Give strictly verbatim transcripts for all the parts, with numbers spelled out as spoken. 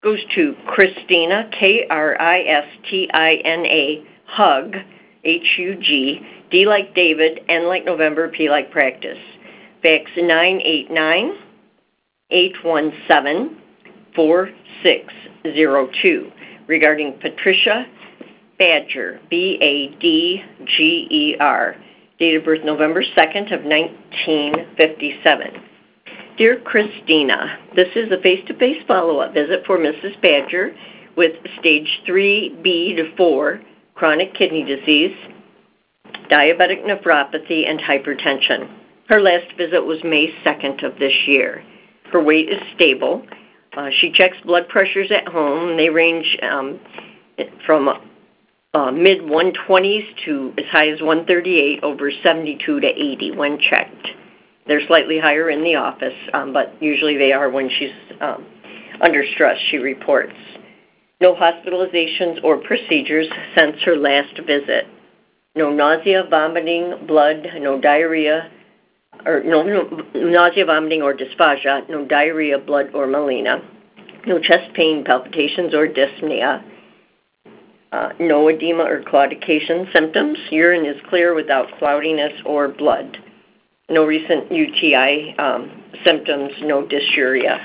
goes to Christina, K R I S T I N A, Hug, H U G, D like David, N like November, P like Practice. Fax nine eight nine, eight one seven, four six zero two regarding Patricia Badger, B A D G E R, date of birth November second of nineteen fifty-seven. Dear Christina, this is a face-to-face follow-up visit for Missus Badger with stage three B to four chronic kidney disease, diabetic nephropathy, and hypertension. Her last visit was May second of this year. Her weight is stable. Uh, she checks blood pressures at home. They range um, from uh, mid one twenties to as high as one thirty-eight, over seventy-two to eighty when checked. They're slightly higher in the office, um, but usually they are when she's um, under stress, she reports. No hospitalizations or procedures since her last visit. No nausea, vomiting, blood, no diarrhea, or no, no nausea, vomiting, or dysphagia, no diarrhea, blood, or melena, no chest pain, palpitations, or dyspnea, uh, no edema or claudication symptoms. Urine is clear without cloudiness or blood. No recent U T I um, symptoms, no dysuria.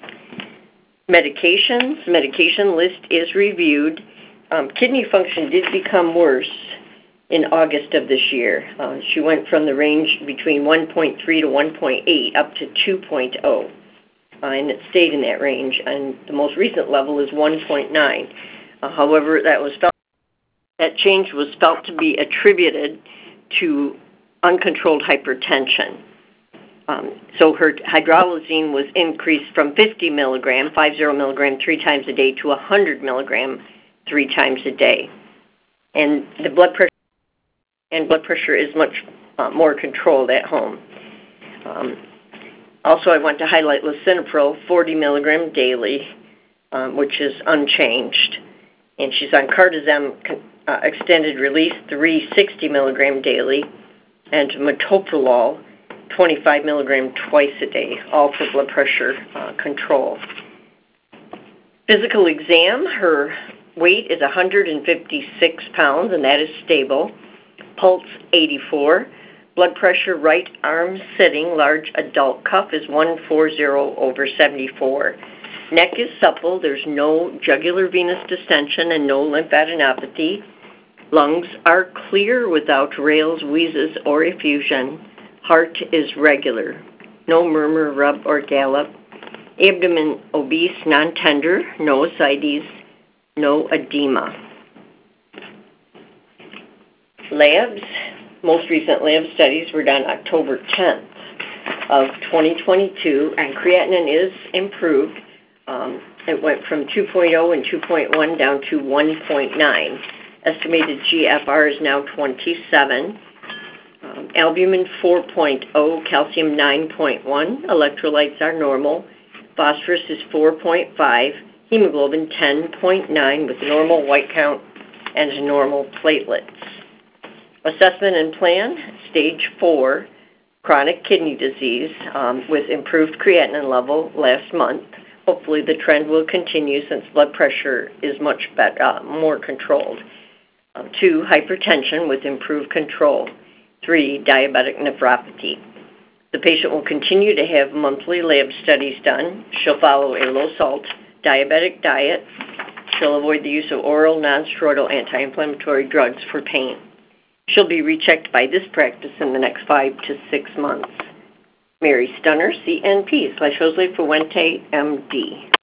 Medications, medication list is reviewed. Um, kidney function did become worse in August of this year. Uh, she went from the range between one point three to one point eight up to two point oh, uh, and it stayed in that range, and the most recent level is one point nine. Uh, however, that was felt, that change was felt to be attributed to uncontrolled hypertension. Um, so her hydralazine was increased from fifty milligram, fifty milligram, three times a day to one hundred milligram, three times a day. And the blood pressure and blood pressure is much uh, more controlled at home. Um, also, I want to highlight lisinopril, forty milligram daily, um, which is unchanged. And she's on cardizem uh, extended release, three sixty milligram daily, and metoprolol, twenty-five milligram twice a day, all for blood pressure uh, control. Physical exam, her weight is one hundred fifty-six pounds, and that is stable. Pulse eighty-four. Blood pressure, right arm sitting, large adult cuff is one forty over seventy-four. Neck is supple. There's no jugular venous distension and no lymphadenopathy. Lungs are clear without rales, wheezes, or effusion. Heart is regular. No murmur, rub, or gallop. Abdomen obese, non-tender. No ascites. No edema. Labs. Most recent lab studies were done October tenth of twenty twenty-two, and creatinine is improved. Um, it went from two point oh and two point one down to one point nine. Estimated G F R is now twenty-seven. Um, albumin four point oh, calcium nine point one. Electrolytes are normal. Phosphorus is four point five. Hemoglobin ten point nine with normal white count and normal platelets. Assessment and plan, stage four, chronic kidney disease um, with improved creatinine level last month. Hopefully the trend will continue since blood pressure is much better, uh, more controlled. Um, two, hypertension with improved control. Three, diabetic nephropathy. The patient will continue to have monthly lab studies done. She'll follow a low-salt diabetic diet. She'll avoid the use of oral non-steroidal anti-inflammatory drugs for pain. She'll be rechecked by this practice in the next five to six months. Mary Stunner, C N P slash Jose Fuente, M D.